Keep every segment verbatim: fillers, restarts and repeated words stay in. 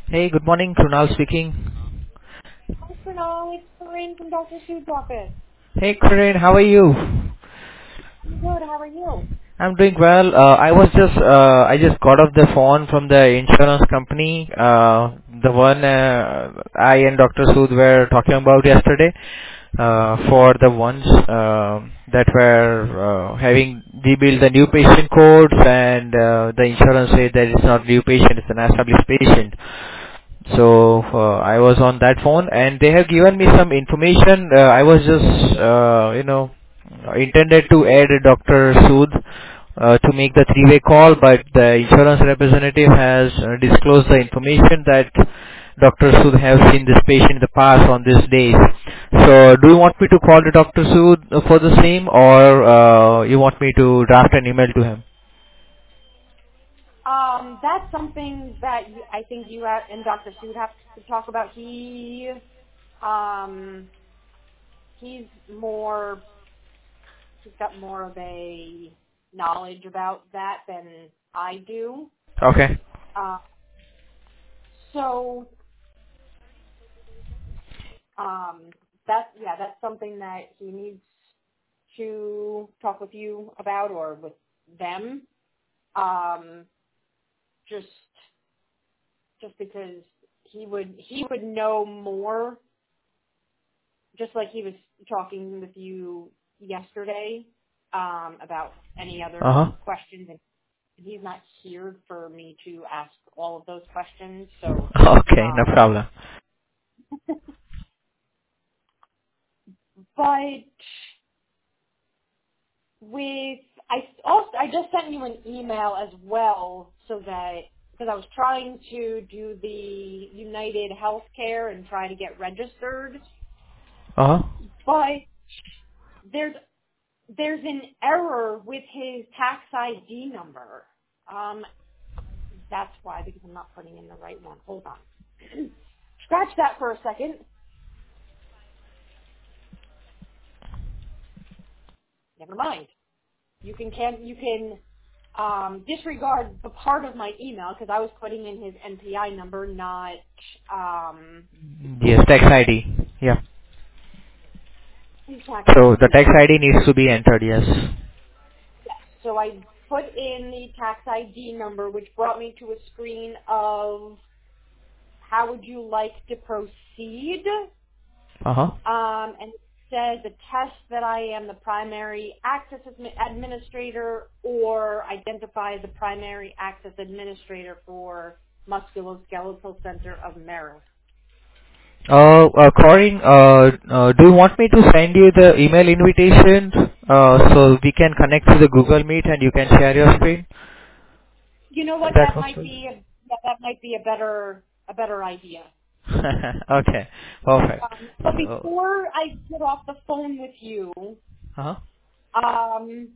Hey, good morning. Krunal speaking. Hi, Pranal. It's Corinne from Doctor Seuss's office. Hey, Corinne, how are you? I'm good. How are you? I'm doing well. Uh, I was just, uh, I just got off the phone from the insurance company, uh, the one uh, I and Doctor Sood were talking about yesterday, uh, for the ones uh, that were uh, having rebuilt the new patient codes, and uh, the insurance said that it's not new patient, it's an established patient. So uh, I was on that phone, and they have given me some information. Uh, I was just, uh, you know, intended to add Doctor Sood uh, to make the three-way call, but the insurance representative has uh, disclosed the information that Doctor Sood have seen this patient in the past on these days. So do you want me to call the Doctor Sood for the same, or uh, you want me to draft an email to him? Um, that's something that you, I think you ha- and Doctor Seuss have to talk about. He, um, he's more, he's got more of a knowledge about that than I do. Okay. Uh, so, um, that's yeah, that's something that he needs to talk with you about or with them. Um, just just because he would he would know more, just like he was talking with you yesterday um, about any Uh other huh. questions, and he's not here for me to ask all of those questions. So, Okay, no um, problem. but with I also I just sent you an email as well, so that because I was trying to do the United Healthcare and try to get registered, Uh huh. but there's there's an error with his tax I D number. Um, that's why, because I'm not putting in the right one. Hold on. Scratch that for a second. Never mind. You can can you can um, disregard the part of my email because I was putting in his N P I number, not um, Yes, tax I D. Yeah. his tax So the I D. tax I D needs to be entered, yes. Yes. So I put in the tax I D number, which brought me to a screen of how would you like to proceed? Uh-huh. Um, and it says attest that I am the primary access admi- administrator or identify the primary access administrator for Musculoskeletal Center of Merrill. Uh, uh, Corinne, uh, uh, do you want me to send you the email invitation uh, so we can connect to the Google Meet and you can share your screen? You know If what? that That works might for you? be a, yeah, that might be a better a better idea. Okay, perfect. Um, but So, before I get off the phone with you, uh-huh. um,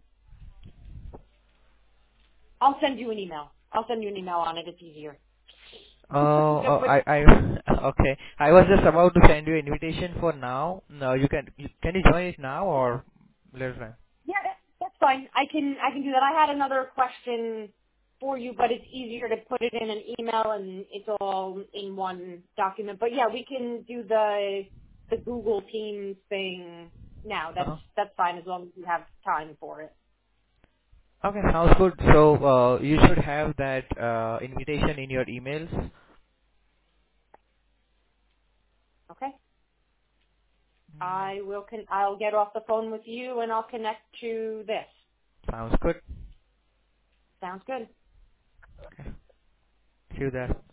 I'll send you an email. I'll send you an email on it. It's easier. Uh, uh, I, I, okay. I was just about to send you invitation for now. No, you can, you, can you join it now or later time? Yeah, that, that's fine. I can I can do that. I had another question for you, but it's easier to put it in an email and it's all in one document. But yeah, we can do the the Google Teams thing now. That's Uh-huh. that's fine as long as you have time for it. Okay, sounds good. So, uh, you should have that uh, invitation in your emails. Okay. I will. Con- I'll get off the phone with you and I'll connect to this. Sounds good. Sounds good. Okay. See you there.